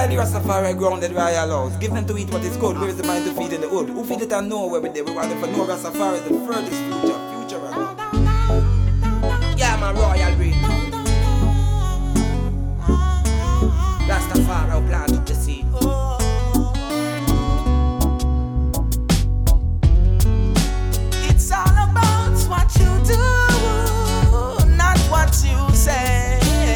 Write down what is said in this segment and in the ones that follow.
the Rastafari grounded royal laws. Give them to eat what is good. Where is the mind to feed in the wood? Who feed it and know where we there? We want them to know Rastafari is the furthest future around. Yeah, my royal breed. Rastafari plant up the seed. It's all about what you do, not what you say.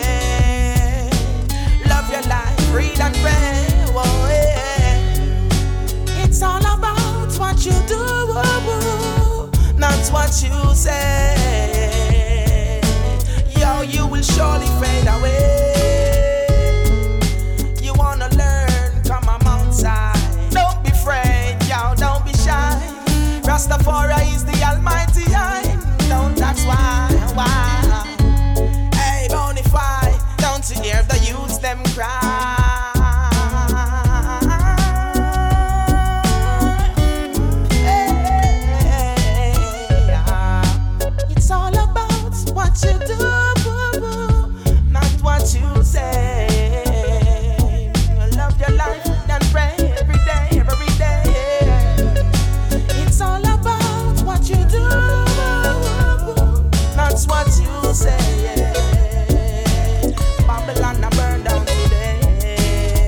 Love your life, read and pray. Whoa, yeah. It's all about what you do, not what you say. Yo, you will surely fade away. You wanna learn, come on outside. Don't be afraid, yo, don't be shy. Rastafari is the almighty eye. Don't ask why. Hey, Bonify, don't you hear the youths them cry? It's all about what you do, not what you say. Love your life and pray every day. It's all about what you do, not what you say. Babylon a burn down today.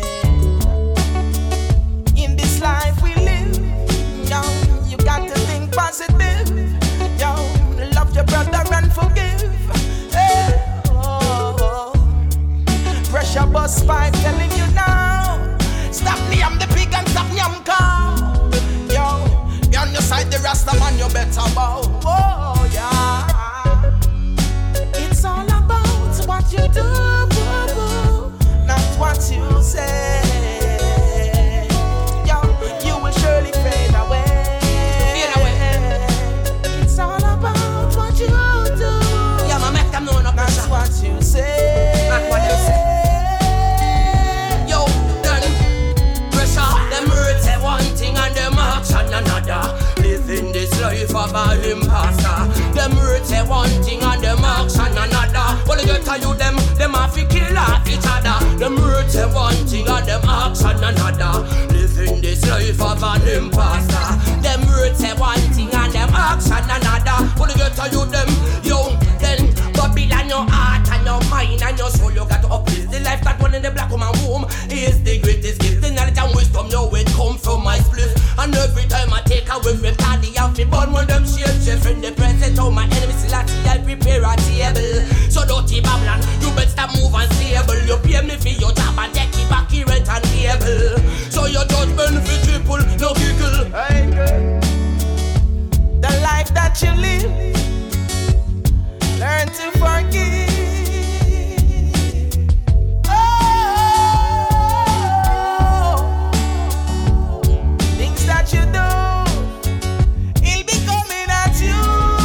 In this life we live, yo, you got to think positive. Yo, love your brother and forgive. Hey, oh. Pressure bus pipe telling you now. Stop me, I'm the pig and stop me, I'm cow. Yo, be on your side, the Rasta man, you better bow. Oh, yeah. It's all about what you do, not what you say. Yo, you will surely fade away. It's all about what you do. Yeah, man, make them know no pressure. That's what you say. Not what you say. Yo, then pressure. Them words say one thing and them action another. Living this life of a imposter. Them words say one thing and them action another. Well, you tell you them have to kill off each other. Them words say one thing and them action another. Living this life of an imposter. Them words say one thing and them action another. Well, you tell you them, yo, then Babylon your heart and your mind and your soul. You got to uplift the life that one in the black woman womb is the greatest gift. The knowledge and wisdom, know it come from my spliff. And every time I take away from the outfit, born when them chef in the present of my enemies, still I prepare a table. So don't keep Babylon, you better stop move and stable. You pay me for your job and take it back here rent and table. So your judgment for triple, no giggle. Hey, girl. The life that you live, learn to forgive. Things that you do, he'll be coming at you.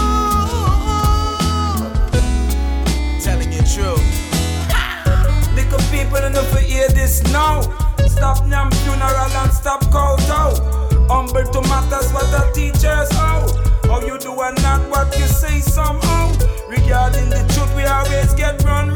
Telling you true. Little people enough to hear this now. Stop Nyam funeral and stop kowtow. Humble to matters what the teachers how you do and not what you say somehow. Regarding the truth we always get run